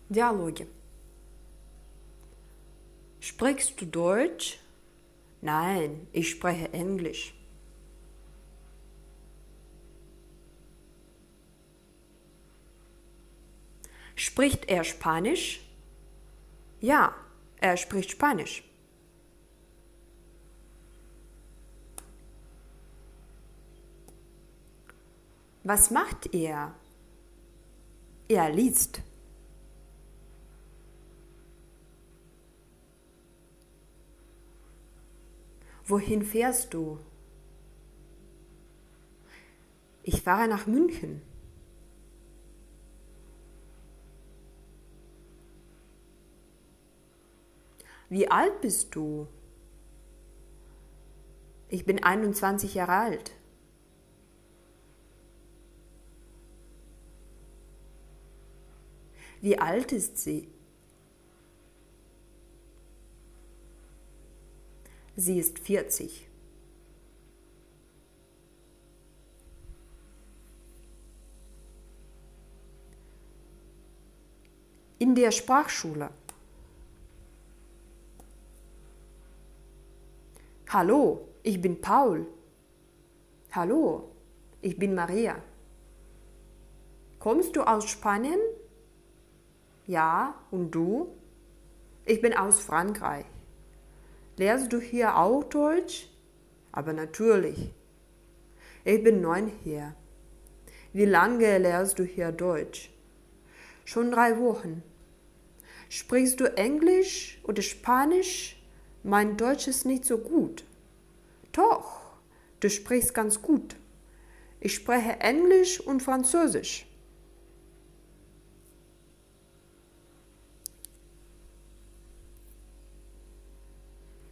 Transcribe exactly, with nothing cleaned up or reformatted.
Dialoge. Sprichst du Deutsch? Nein, ich spreche Englisch. Spricht er Spanisch? Ja, er spricht Spanisch. Was macht er? Er liest. Wohin fährst du? Ich fahre nach München. Wie alt bist du? Ich bin einundzwanzig Jahre alt. Wie alt ist sie? Sie ist vierzig. In der Sprachschule. Hallo, ich bin Paul. Hallo, ich bin Maria. Kommst du aus Spanien? Ja, und du? Ich bin aus Frankreich. Lernst du hier auch Deutsch? Aber natürlich. Ich bin neun hier. Wie lange lernst du hier Deutsch? Schon drei Wochen. Sprichst du Englisch oder Spanisch? Mein Deutsch ist nicht so gut. Doch, du sprichst ganz gut. Ich spreche Englisch und Französisch.